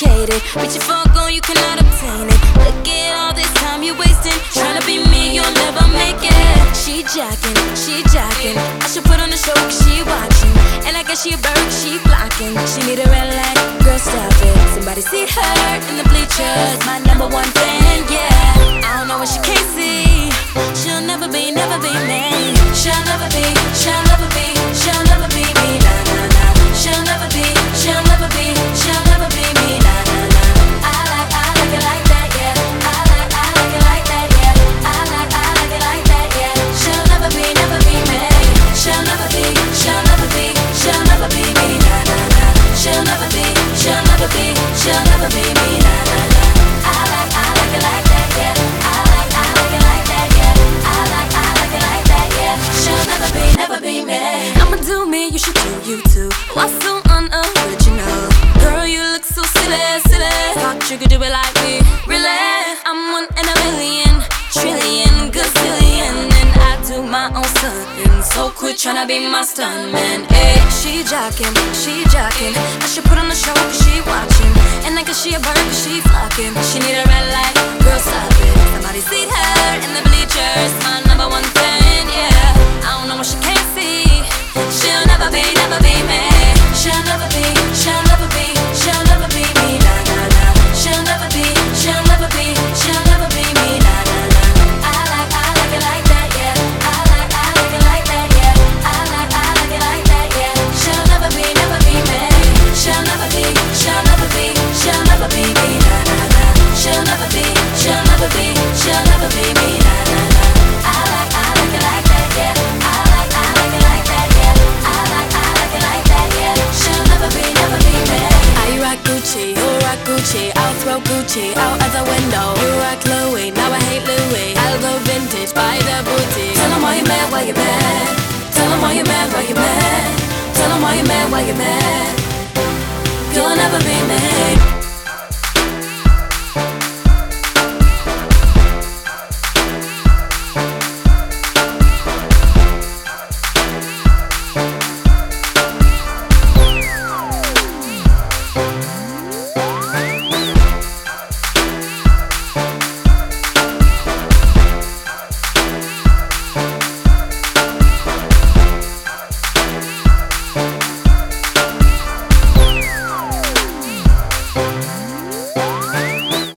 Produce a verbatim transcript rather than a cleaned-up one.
complicated. Reaching for a goal, you cannot obtain it. Look at all this time you're wasting. Trying to be me, you'll never make it. She jacking, she jacking. I should put on the show cause she watching. And I guess she a bird, she flocking. She need a red light, girl stop it. Somebody see her in the bleachers. My number one fan, yeah. I don't know what she can't see. She'll never be, never be me. She'll never be, she'll never be, she'll never be me, nah, nah, nah. She'll never be, she'll never be, she'll never be me, nah, nah, nah. I like, I like it like that, yeah. I like, I like it like that, yeah. I like, I like it like that, yeah. She'll never be, never be me. She'll never be, she'll never be, she'll never be me, nah, nah, nah. She'll never be, she'll never be, she'll never be me, nah, nah, nah. I like, I like it like that, yeah. I like, I like it like that, yeah. I like, I like it like that, yeah. She'll never be, never be me. I'ma do me, you should do you too. What's so unoriginal? Girl, you look so silly, silly. Thought you could do it like me, really? I'm one in a million, trillion, gazillion, and I do my own stunting. So quit tryna be my stuntman. Hey, she jocking, she jocking. I should put on the show cause she watching. And I guess she a bird cause she flocking. She need a red light, girl stop it. Somebody see her in the bleachers. My number one fan, yeah. I don't know what she can't see. She'll never be, never be me. She'll never be, she'll never be, she'll never be me, nah, nah, nah. She'll never be, she'll never be, she'll never be me, nah, nah, nah. I like, I like it like that, yeah. I like, I like it like that, yeah. I like, I like it like that, yeah. She'll never be, never be me. She'll never be, she'll never be, she'll never be me, nah, nah, nah. She'll never be, she'll never be, she'll never be me, nah, nah, nah. I like, I like it like that, yeah. I like, I like it like that, yeah. I like, I like it like that, yeah. She'll never be, never be me. I rock Gucci, you rock Gucci. I'll throw Gucci out of the window. You rock Louis, now I hate Louis. I'll go vintage, buy the booty. Tell 'em why you mad, why you mad. Tell 'em why you mad, why you mad. Tell 'em why you mad, why you mad.